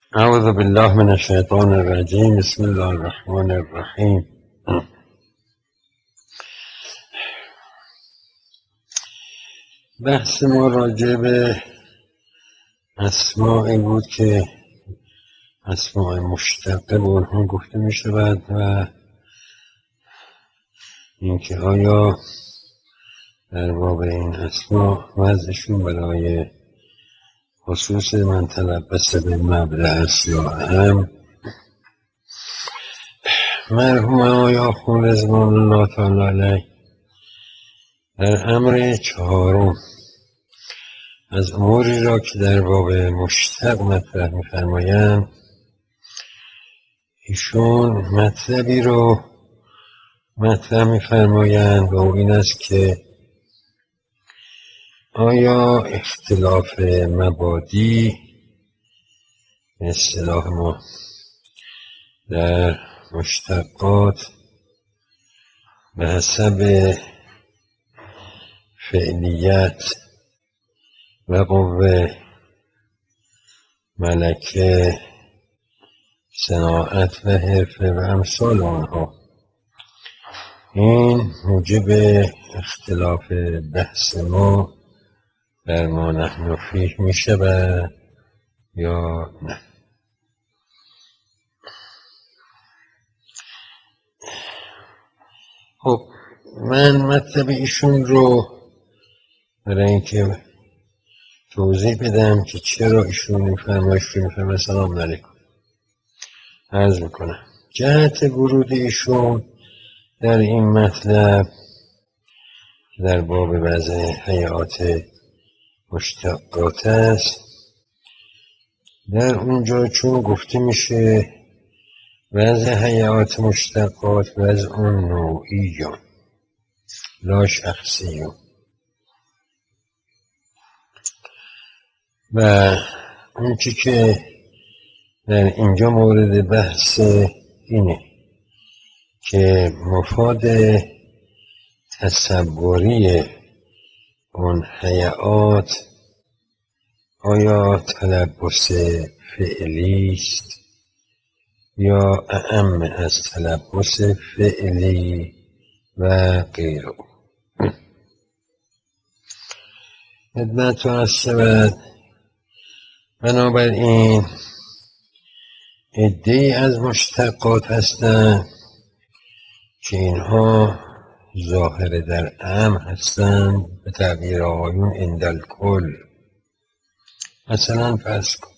أعوذ بالله من الشيطان الرجيم. بسم الله الرحمن الرحیم. بحث ما راجع به اسماعی بود که اسماع مشتقه به اونها گفته می شود و اینکه آیا در باب این اسماع وضعشون برای خصوص من تلبس به مبدأ است یا اهم. مرحوم آقای آخوند رضوان الله تعالی علیه در امر چهارم از اموری را که در باب مشتق مطرح می‌فرمایند، ایشون مطلبی رو مطرح می‌فرمایند و این است که آیا اختلاف مبادی به اصطلاح ما در مشتقات به حسب فعلیت و قوه، ملکه، صناعت و حرفه و امثال آنها، این موجب اختلاف بحث ما در ما نحن فیه می شود یا نه؟ خب من مطلب ایشون رو برای اینکه توضیح بدم که چرا ایشون این فرمایش رو میفرمایند سلام علیکم عرض میکنم. جهت ورود ایشون در این مطلب در باب وضع حیات مشتقات است، در اونجا چون گفته میشه وضع حیات مشتقات وضع نوعیون لا شخصیون، و اون چی که در اینجا مورد بحث اینه که مفاد تصوری اون حیات آیا تلبس فعلی است یا اعم از تلبس فعلی و غیره. خدمت عرض شود بنابراین عده‌ای از مشتقات هستند که اینها ظاهر در اعم هستند به تعبیر آقایون عندالکل. مثلا فرض کن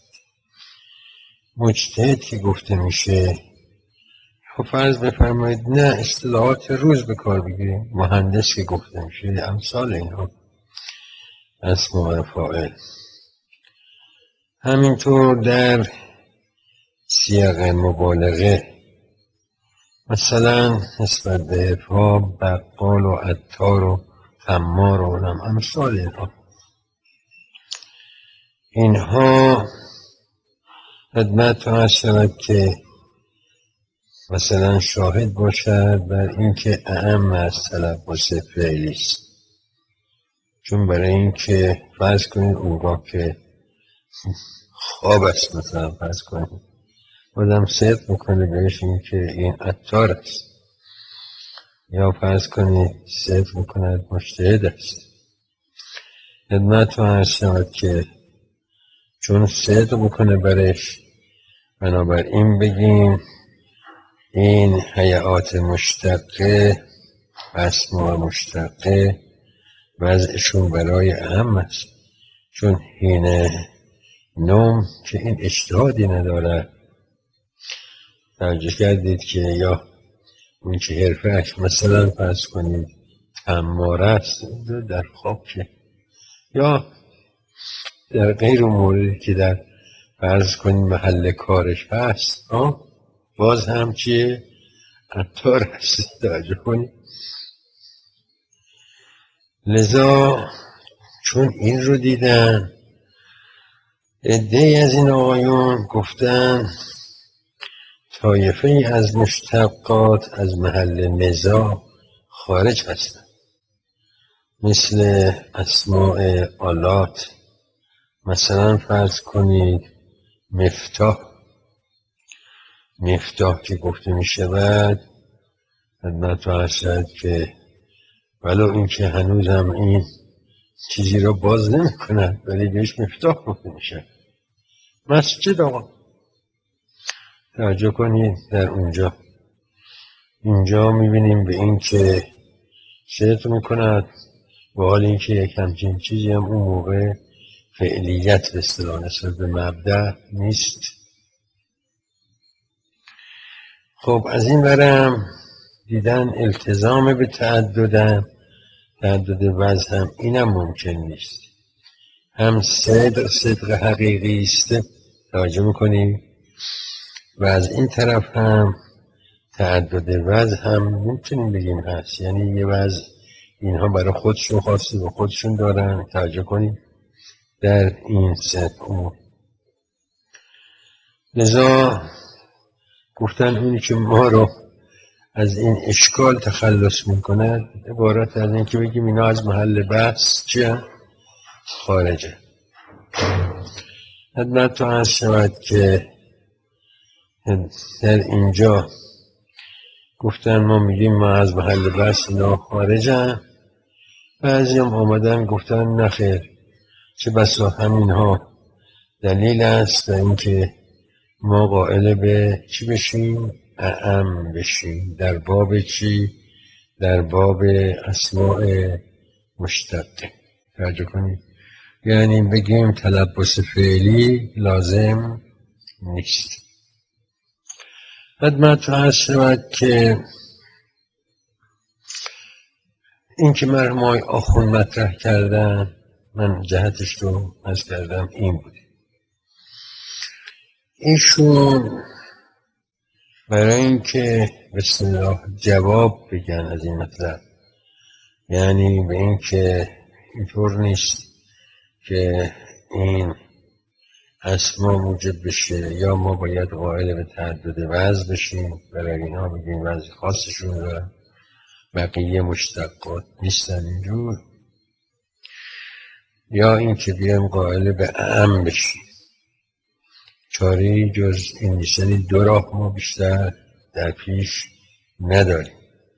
مجتهد که گفته میشه، خب فرض بفرمایید نه اصطلاحات روز به کار بگیریم، مهندس که گفته میشه، امثال اینها اسماء فاعل. همینطور در سیاق مبالغه مثلا نسبت به حرفها بقال و عطار و خمار و امثال اینها خدمت عرض شود که مثلا شاهد باشد بر اینکه اعم از تلبس فعلی است. چون برای اینکه فرض کنید اونگاه که خواب است، مثلا فرض کنید آدم صدق میکنه بهش اینکه این عطار است، یا فرض کنید صدق میکند مجتهد است. خدمت عرض شود که چون صدق میکنه برش، بنابراین بگیم این حیات مشتقه و اسماء مشتقه وضعشون برای اهم است، چون حین نوم که این اجتهادی نداره. توجه کردید که یا اون که حرفه‌اش مثلا فرض کنید خمار است در خواب که، یا در غیر موردی که در فرض کنید محل کارش هست، باز هم چیه؟ عطار هست. توجه کنید. لذا چون این رو دیدن، عده‌ای از این آقایون گفتن طایفه ای از مشتقات از محل نزاع خارج هستند، مثل اسماء آلات. مثلا فرض کنید مفتاح مفتاح که گفته می شود خدمت عرض شد که ولو اینکه هنوزم این چیزی را باز نمی کند ولی بهش مفتاح گفته می شود. مسجد آقا توجه کنید در اینجا می بینیم به این که شرط می کند با حال اینکه یک همچین چیزی هم اون موقع فعلیت به اصطلاح نسبت به مبدأ نیست. خب از این برم دیدن التزام به تعدد وجه هم اینم ممکن نیست. هم صدق حقیقی است توجه میکنیم و از این طرف هم تعدد وجه هم میتونیم بگیم هست، یعنی یه وجه اینها برای خودشون خاصی و خودشون دارن. توجه کنیم در این سه امور لذا گفتن اونی که ما رو از این اشکال تخلص میکند عبارت از این که بگیم اینا از محل بحث چیه؟ خارجه. خدمت تو عرض شود که در اینجا گفتن ما میگیم ما از محل بحث اینا خارجن، بعضی هم آمدن گفتن نخیر، چه بسا همینها دلیل است و اینکه ما قائل به چی بشیم؟ اعم بشیم. در باب چی؟ در باب اسماء مشتقه. توجه کنید، یعنی بگیم تلبس فعلی لازم نیست. خدمت عرض شود که این که مرحوم آخوند مطرح کردن من جهتش رو عرض کردم این بود. ایشون برای اینکه به اصطلاح جواب بگن از این مطلب، یعنی به این که اینطور نیست که این اسما موجب بشه یا ما باید قائل به تعدد وضع بشیم، برای اینا بگیم وضع خاصشون دارن بقیه مشتقات نیستن اینجور، یا این که بیایم قائل به اعم بشیم. چاره جز این نیست، یعنی دو راه ما بیشتر در پیش نداریم.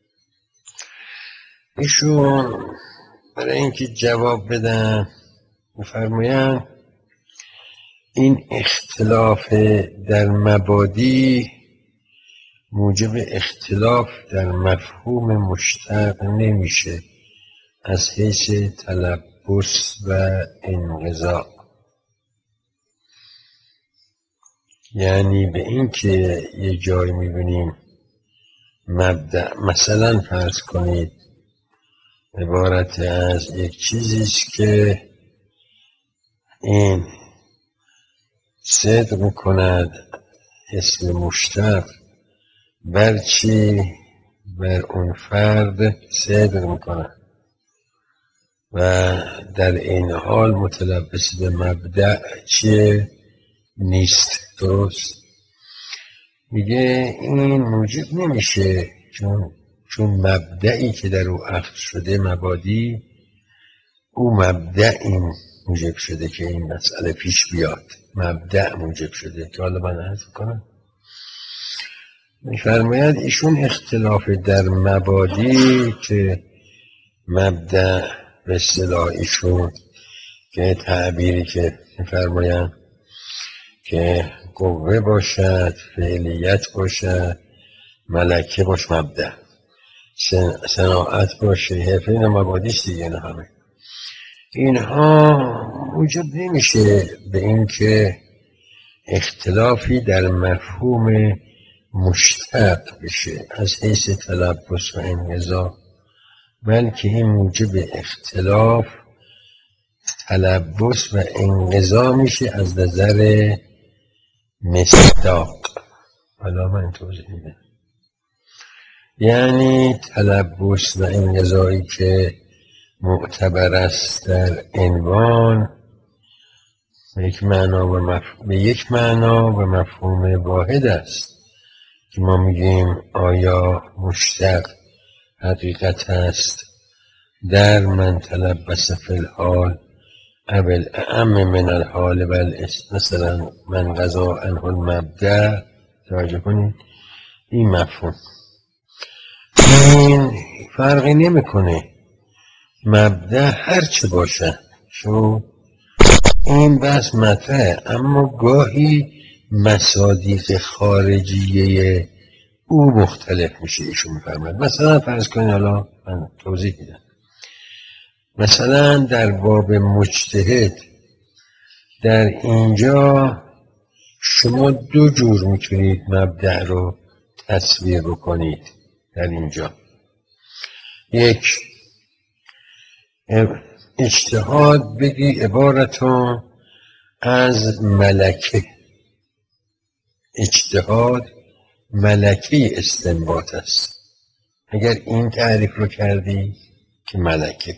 ایشون برای اینکه جواب بدن میفرمایند این اختلاف در مبادی موجب اختلاف در مفهوم مشتق نمیشه از حیث تلبس و انقضا. یعنی به این که یه جای میبینیم مبدأ مثلا فرض کنید عبارت از یک چیزیست که این صدق میکند اسم مشتق بر چی؟ بر اون فرد صدق میکند و در این حال متلبس به مبدأ چیه؟ نیست. درست میگه این موجب نمیشه چون مبدئی که در او اخذ شده مبادی، او مبدأ این موجب شده که این مسئله پیش بیاد، مبدأ موجب شده که حالا من عرض کنم. میفرماید ایشون اختلاف در مبادی که مبدأ به اصطلاح ایشون که تعبیری که میفرمایند که قوه باشد، فعلیت باشد، ملکه باش مبدأ، صناعت باشه، حرفه، اینا مبادیست دیگه. اینا همه اینها موجب نمیشه به این که اختلافی در مفهوم مشتق بشه از حیث تلبس و انقضا، بلکه این موجب اختلاف تلبس و انقضا میشه از نظر مصداق. حالا من توضیح میدم. یعنی تلبس و انقضایی که معتبر است در عنوان به یک معنا و مفهوم واحد است که ما میگیم آیا مشتق حقیقت است در من تلبس فی الحال اول اعم من الحال مثلا من قضا عنه المبدأ. توجه کنید این مفهوم این فرقی نمیکنه مبدأ هر چه باشه شو این بحث مطرحه، اما گاهی مصادیق خارجیه او مختلف میشه. ایشون میفرماید مثلا فرض کنید، حالا من توضیح میدم، مثلا در باب مجتهد در اینجا شما دو جور میتونید مبدأ رو تصویر بکنید. در اینجا یک، اجتهاد بگی عبارتون از ملکه، اجتهاد ملکه استنباط است. اگر این تعریف رو کردی که ملکه،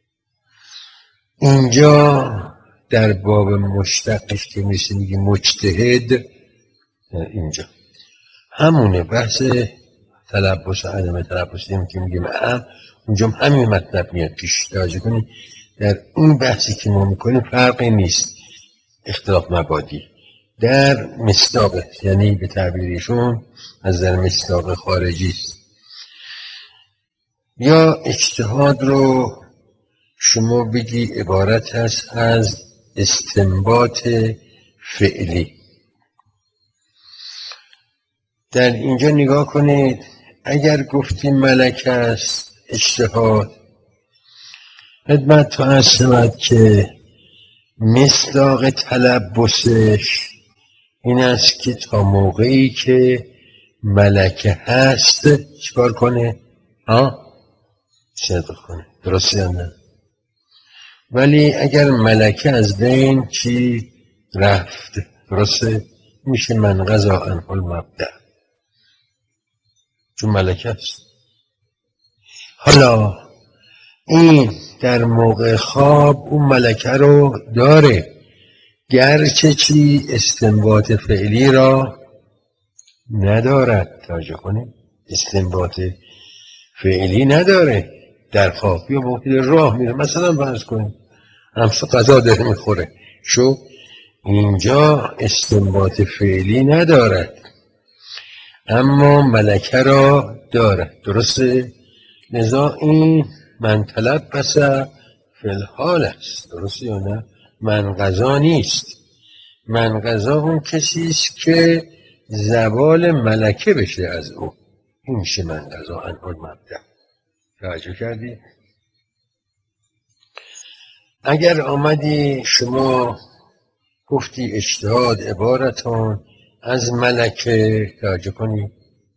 اینجا در باب مشتقش که میگی مجتهد، در اینجا همونه بحث تلبس و عدم تلبس که میگیم اونجا همین مطلب میاد پیش. توجه کنید در این بحثی که ما میکنیم فرقی نیست، اختلاف مبادی در مصداق، یعنی به تعبیرشون از در مصداق خارجی است. یا اجتهاد رو شما بگی عبارت است از استنباط فعلی. در اینجا نگاه کنید، اگر گفتیم ملکه است اجتهاد، خدمت تو عرض شود که مصداق تلبسش این است که تا موقعی که ملکه هست چیکار کنه؟ صدق کنه. درسته یا نه؟ ولی اگر ملکه از بین چی رفت، درسته؟ میشه من قضا عنه المبدأ، چون ملکه است. حالا این در موقع خواب اون ملکه رو داره، گرچه چی استنباط فعلی را ندارد. توجه کنید استنباط فعلی نداره. در خواب یا موقع راه میره، مثلا فرض کنید همسو غذا داره میخوره، شو اینجا استنباط فعلی ندارد اما ملکه را دارد. درسته؟ لذا این من تلبس فی الحال است. درسته یا نه؟ من غذا نیست. من غذا اون کسی است که زوال ملکه بشه از او، این میشه من غذا عنه المبدأ. توجه کردی؟ اگر آمدی شما گفتی اجتهاد عبارتان از ملکه، توجه کنی،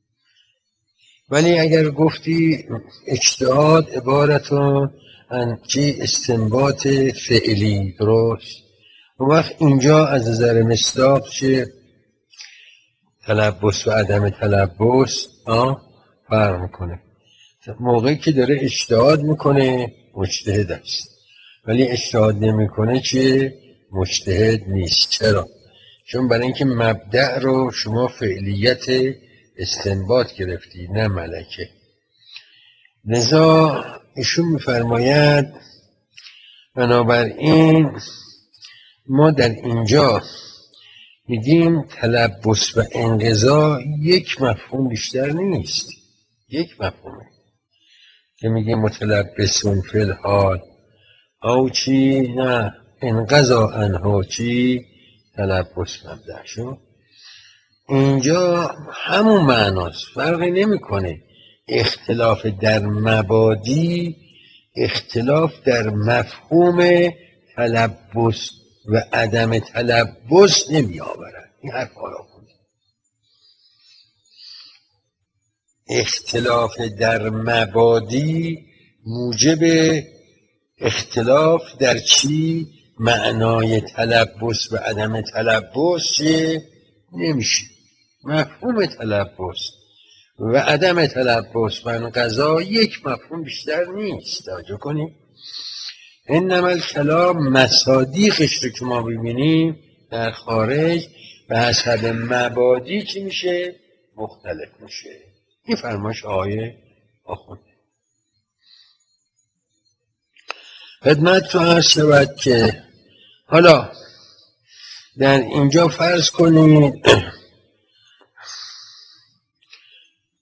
ولی اگر گفتی اجتهاد عبارتان از چی استنباط فعلی، درست؟ اون وقت اینجا از نظر مصداق چه تلبس و عدم تلبس فرق میکنه. موقعی که داره اجتهاد میکنه مجتهد است، ولی اجتهاد نمیکنه چه مجتهد نیست. چرا؟ چون برای اینکه مبدأ رو شما فعلیت استنباط گرفتی نه ملکه. لذا ایشون میفرماید بنابراین ما در اینجا میگیم تلبس و انقضا یک مفهوم بیشتر نیست، یک مفهومه که میگیم متلبسون فی الحال او چی نه انقضا عنه چی تلبس مبدأ شو. اینجا همون معناست، فرقی نمیکنه. اختلاف در مبادی اختلاف در مفهوم تلبس و عدم تلبس نمی آورد. این حرف آیا کنه اختلاف در مبادی موجب اختلاف در چی؟ معنای تلبس و عدم تلبس چه؟ نمیشه. مفهوم تلبس و عدم تلبس من قضا یک مفهوم بیشتر نیست. توجه کنیم انما الکلام مصادیقش رو که ما ببینیم در خارج به حسب مبادی چی میشه؟ مختلف میشه. این فرمایش آیه آخونده. خدمت تو عرض شود که حالا در اینجا فرض کنید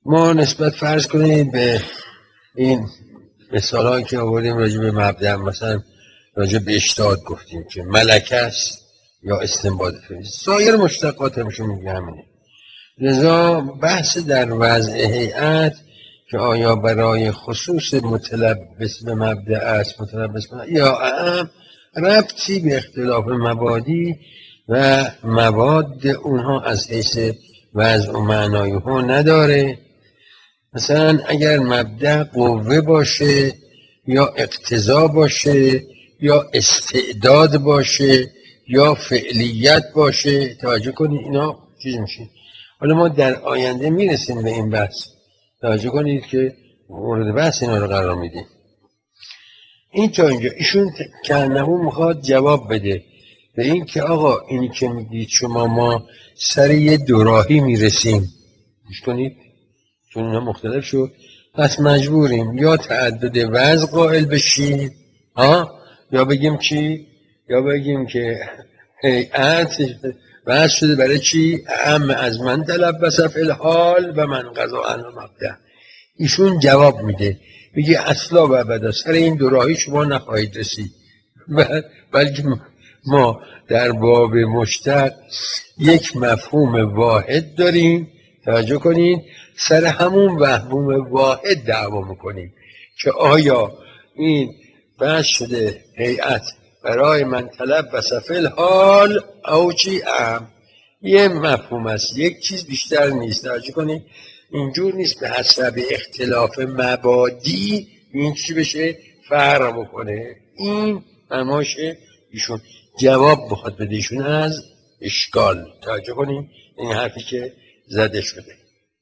ما نسبت فرض کنید به این مثال که آوردیم راجع به مبدأ، مثلا راجع به اشتهاد گفتیم که ملکه است یا استنباط فعلی، سایر مشتقات همشون میگه همینه. لذا بحث در وضع هیئت که آیا برای خصوص متلبس به مبدأ است متلبس به یا اعم، ربطی به اختلاف مبادی و مواد اونها از حیث وضع و معنای ها نداره. مثلا اگر مبدأ قوه باشه یا اقتضا باشه یا استعداد باشه یا فعلیت باشه، توجه کنید اینا چیز میشه. حالا ما در آینده میرسیم به این بحث، توجه کنید که مورد بحث اینا رو قرار میدیم. این تا اینجا ایشون کنهو میخواد جواب بده به این که آقا اینی که میگید شما ما سر یه دوراهی میرسیم، گوش کنید چون اینا مختلف شد، پس مجبوریم یا تعدد وضع قائل بشیم یا بگیم چی؟ یا بگیم که هیئت وضع شده برای چی؟ اعم از من تلبس فی الحال و من قضا عن مبدأ. ایشون جواب میده، میگه اصلا و ابدا سر این دوراهی شما نخواهید رسید، بلکه ما در باب مشتق یک مفهوم واحد داریم، توجه کنین، سر همون مفهوم واحد دعوا میکنیم که آیا این بحث شده هیئت برای من تلبس فی الحال او چی ام، یه مفهوم است، یک چیز بیشتر نیست. توجه کنید اینجور نیست به حسب اختلاف مبادی این چی بشه فرق بکنه. این فرمایش ایشون جواب بخواد بده ایشون از اشکال. توجه کنید این حرفی که زده شده.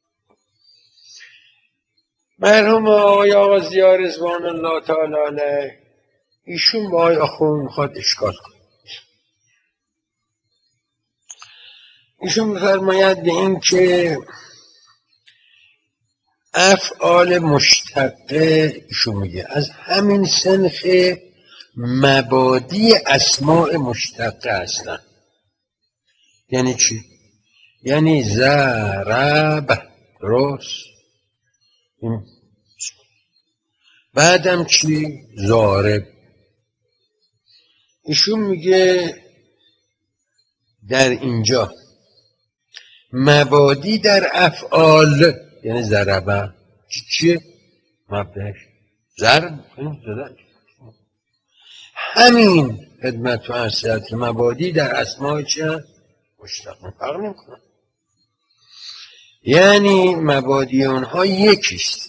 مرحوم آقا ضیا رضوان الله تعالی علیه، ایشون با آقای آخوند میخواد اشکال کنه. ایشون میفرماید به این که افعال مشتقه، ایشون میگه از همین سنخ مبادی اسماء مشتقه هستن. یعنی چی؟ یعنی ضرب، درست، بعدم چی؟ ضارب. ایشون میگه در اینجا مبادی در افعال یعنی ضربه چیه؟ مبدأش ضرب، همین خدمت و عرض که مبادی در اسماء چه؟ مشتق. فرق نمیکنه، یعنی مبادی اونها یکیست.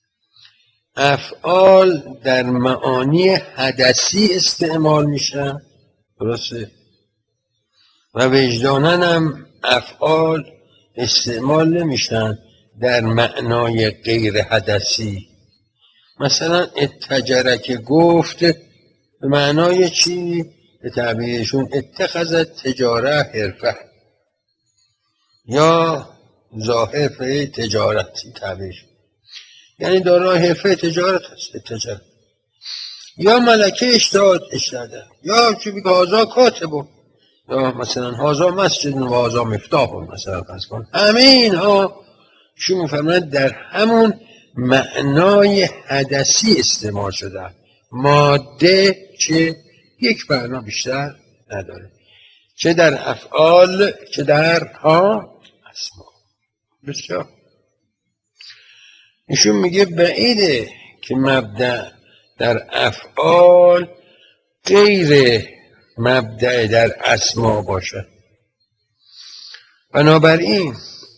افعال در معانی حدثی استعمال میشن، درسته، و وجدانن هم افعال استعمال نمیشن در معنای غیر حدثی. مثلا اتجره که گفت به معنای چی؟ به تعبیرشون اتخذت تجاره حرفه یا ظاهر تجارتی تعبیر، یعنی دارای حرفه تجارت هست اتجاره. یا ملکه اشتاده یا چی بگه هازا کاتبون، یا مثلا هازا مسجد و هازا مفتاحون، مثلا فرض کن. همه اینها چی میفهمند در همون معنای حدثی استعمال شده، ماده چه یک معنا بیشتر نداره، چه در افعال چه در اسما. بسیار ایشون میگه بعیده که مبدأ در افعال غیر مبدأ در اسما باشه. بنابراین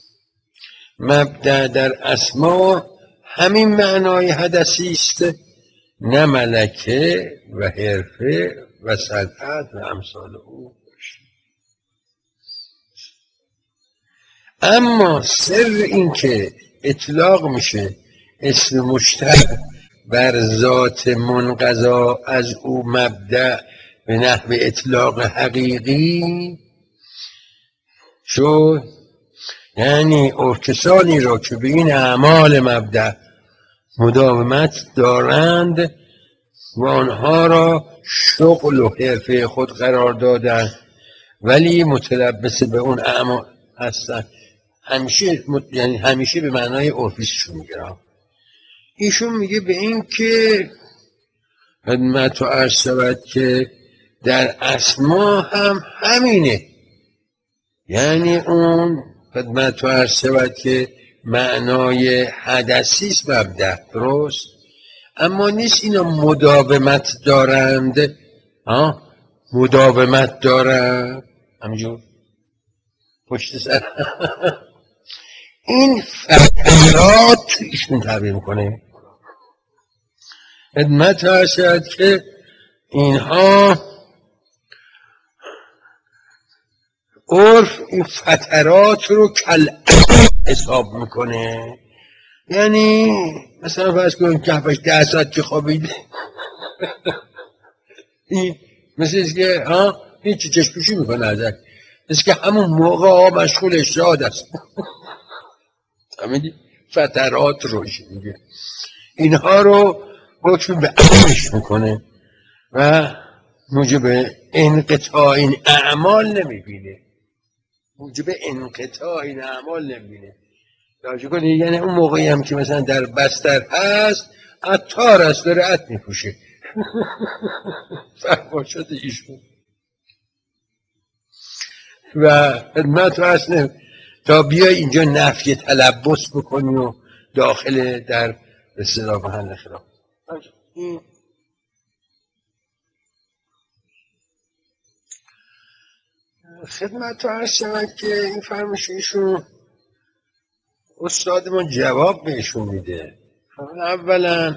مبدأ در اسما همین معنای حدثی است، نه ملکه و حرفه و صنعت و امثال او باشه. اما سر این که اطلاق میشه اسم مشتق بر ذات منقضا از او مبدأ به نحو اطلاق حقیقی شد، یعنی کسانی را که به این اعمال مبدأ مداومت دارند و آنها را شغل و حرفه خود قرار دادند ولی متلبس به اون اعمال هستند، همیشه یعنی همیشه به معنای عرفیشون میگه. ایشون میگه به این که خدمت و عرض شود که در اسما هم همینه، یعنی اون خدمت و عرض شود که معنای حدثیست مبدأ، درست، اما نیست اینا مداومت دارند. مداومت دارند همجور پشت سر این فترات ایشون تعبیر میکنه. خدمت و عرض شود که اینها عرف این فترات رو کل حساب میکنه، یعنی مثلا فرض کنیم که 10 ساعت که خوابیده این مثل اینه که هیچی چشمشی میکنه ازش، مثل که همون موقع مشغول اشتهاد است. فهمیدی؟ فترات روش میگه اینها رو حکم به عملش میکنه و موجب انقطاع این اعمال نمیبینه، موجب انقطاع این اعمال نمیبینه. توجه کنی، یعنی اون موقعی هم که مثلا در بستر هست عطار است داره عط میپوشه. فرماشات ایشون و خدمت رو اصلا تا بیای اینجا نفی تلبس بکنی و داخل در اصطلاح محل خلاف. این خدمت رو عرض شود که این فرمایش ایشون استادمون جواب بهشون میده. اولا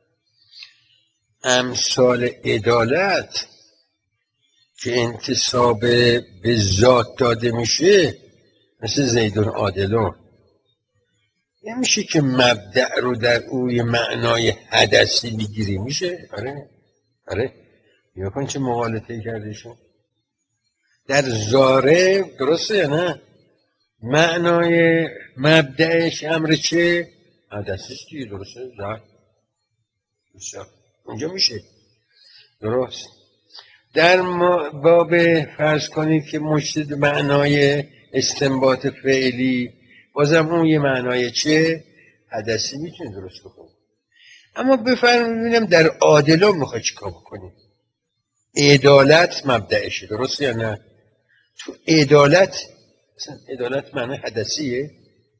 امثال عدالت که انتصاب به ذات داده میشه مثل زیدون عادلون، نمیشه که مبدأ رو در اوی معنای حدثی میگیری. میشه؟ آره یا کن چه مغالطه کردیشون در زاره، درسته یا نه؟ معنای مبدأش امر چه؟ حدثیست دیگه، درسته؟ درسته اونجا میشه، درست. در باب فرض کنید که مجتهد معنای استنباط فعلی، بازم اون یه معنای چه؟ حدثی میتونه درست بکنه. اما بفرمایید ببینم در عادلان میخواد چیکار بکنیم. عدالت مبدأشه، درست یا نه؟ تو عدالت مثلا عدالت معنی حدثیه.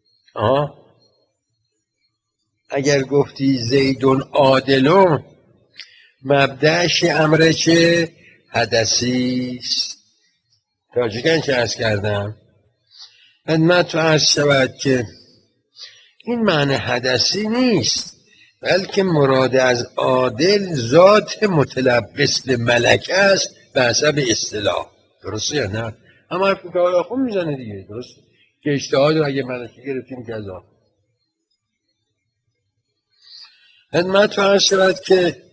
اگر گفتی زیدون عادلون مبدأش امر چه؟ حدثیست. توجه کن چه عرض کردم خدمت تو عرض شود که این معنی حدثی نیست، بلکه مراد از عادل ذات متلبس به ملکه است به حسب اصطلاح، درسته یا نه؟ اما حرفی که آقای خون میزنه دیگه، درسته که اجتهاد رو اگه ملکه گرفتیم که از خدمت تو عرض شود که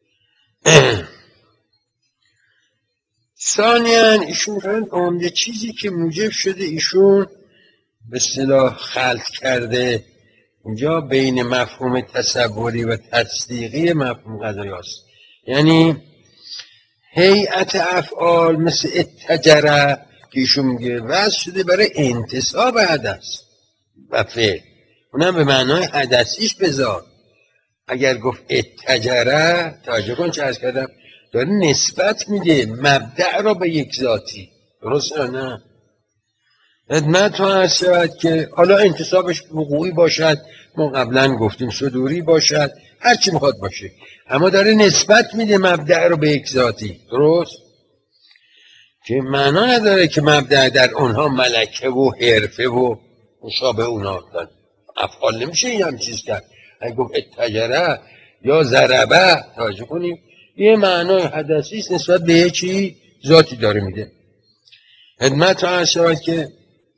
ثانیاً ایشون فرند عمده چیزی که موجب شده ایشون به اصطلاح خلط کرده اینجا بین مفهوم تصوری و تصدیقی مفهوم قضایی هست، یعنی هیئت افعال مثل اتجره که ایشون میگه وضع شده برای انتصاب حدث و فعل، اونم به معنای حدثیش بذار. اگر گفت اتجره توجه کن چه عرض کردم داره نسبت میده مبدأ را به یک ذاتی، درست یا نه؟ خدمت رو عرض شود که حالا انتصابش وقوعی باشد، ما قبلا گفتیم صدوری باشد، هر چی میخواد باشه، اما داره نسبت میده مبدأ رو به یک ذاتی، درست؟ که معنا نداره که مبدأ در اونها ملکه و حرفه و مشابه اونها دارد. افعال نمیشه این هم چیز کرد. اگه گفت اتجره یا ضربه توجه کنیم یه معنای حدثی است نسبت به یه چی ذاتی داره میده. خدمت رو عرض شود که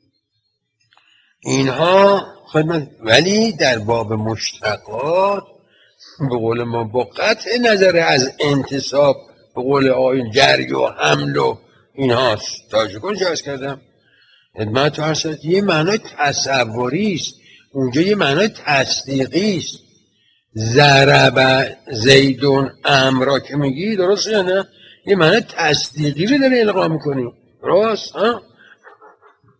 اینها خدمت، ولی در باب مشتقات به قول ما با قطع نظر از انتصاب به قول آیین جری و حمل و اینهاست. توجه کن چه عرض کردم خدمت عرض شد یه معنای تصوری است، اونجا یه معنای تصدیقی است. ضرب زیدون امرا که میگی، درست یا نه؟ یه معنای تصدیقی رو داره القا میکنی، درست؟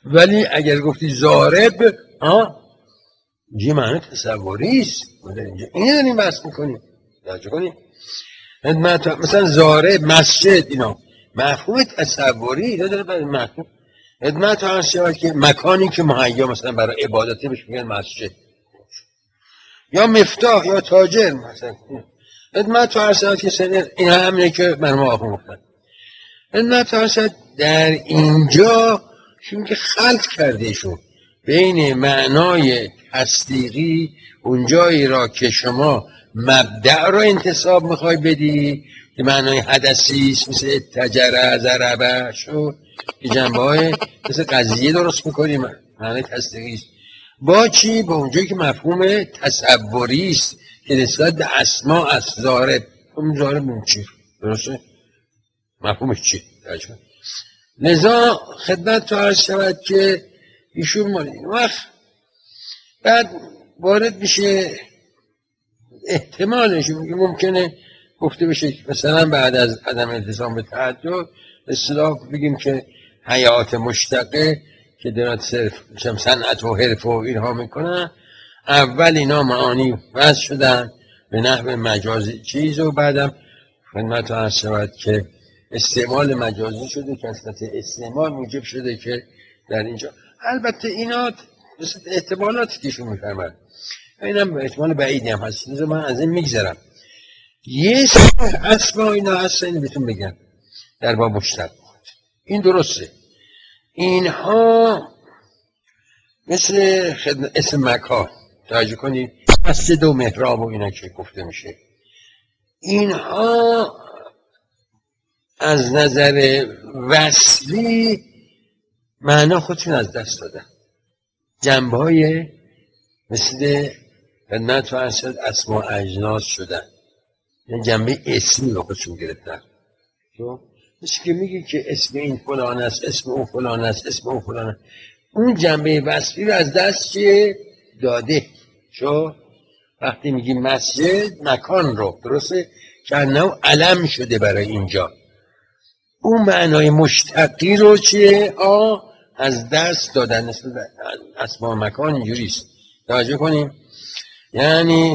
ولی اگر گفتی زارب یه معنی تصوری است. اینو داریم بحث میکنیم. توجه کنیم مثلا زارب، مسجد، اینا مفهوم تصوری اینا داره. برای مفهوم خدمت هست شود که مکانی که مهیا مثلا برای عبادته بهش میگن مسجد، یا مفتاح یا تاجر مثلا. خدمت هست که سنر این همینه که من آخون گفتن. خدمت هست در اینجا چون که خلط کرده شد بین معنای تصدیقی اونجایی را که شما مبدع را انتصاب میخوای بدی که معنای حدثی است، مثل اتجره ضربه شد که جنبه های مثل قضیه درست میکنیم معنای تصدیقی است، با چی؟ با اونجایی که مفهوم تصوری است که نسبت به اسما است. زارب، اون زارب اون چی؟ درسته؟ مفهومش چی؟ لذا خدمت تو عرض شود که ایشون وقت بعد وارد میشه احتمالش ممکنه گفته بشه مثلا بعد از عدم التزام به تعدد اصطلاح بگیم که حیات مشتقه که درات صرف صنعت و حرف و اینها میکنن، اول اینا معانی وضع شدن به نحو مجازی چیز و بعدم خدمت رو عرض شود که استعمال مجازی شده که اصلا استعمال موجب شده که در اینجا البته اینا احتمالاتی که ایشون میفرمد اینم احتمال بعیدی هم هست، من از این میگذرم. یه سر اسما اینا هست این بهتون بگم در باب مشتق این درسته. اینها مثل اسم مکان توجه کنید، مسجد و محراب و اینا که گفته میشه، اینها از نظر وصلی معنا خودشون از دست دادن. جنبه های مثل خدمت و ارشد اسما اجناس شدن، یعنی جنبه اسمی رو خودشون گرفتن. مثل که میگی که اسم این فلان است، اسم اون فلان است، اسم اون فلان است، اون جنبه وصلی رو از دست چه داده. وقتی میگی مسجد مکان رو درسته که انه علم شده برای اینجا، اون معنای مشتقی رو چیه؟ از دست دادن. اسما مکان اینجوریست توجه کنیم. یعنی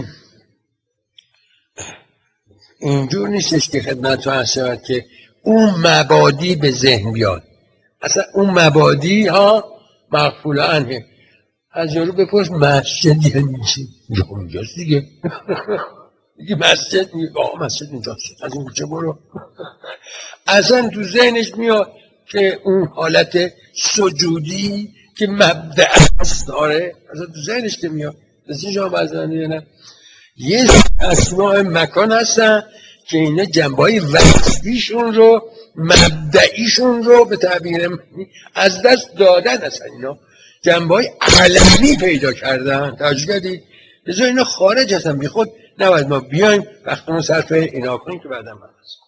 اینجور نیستش که خدمت رو هست که اون مبادی به ذهن بیاد. اصلا اون مبادی مغفول عنه. از یارو بپرس مسجد یعنی چی؟ اونجاست دیگه. دیگه مسجد میگه مسجد اینجاست، از این کوچه برو. اصلا تو ذهنش میاد که اون حالت سجودی که مبدع است داره، اصلا تو ذهنش که میاد. رسی شما بزنی نه یه اسماء مکان هستن که اینا جنبه های وصفیشون رو مبدعیشون رو به تعبیر از دست دادن. هستن اینا جنبه های علمی پیدا کردن. توجه کردید؟ بذار اینا خارج هستن، بی خود نباید ما بیایم وقتمون صرف اینا کنیم که بعدم هست.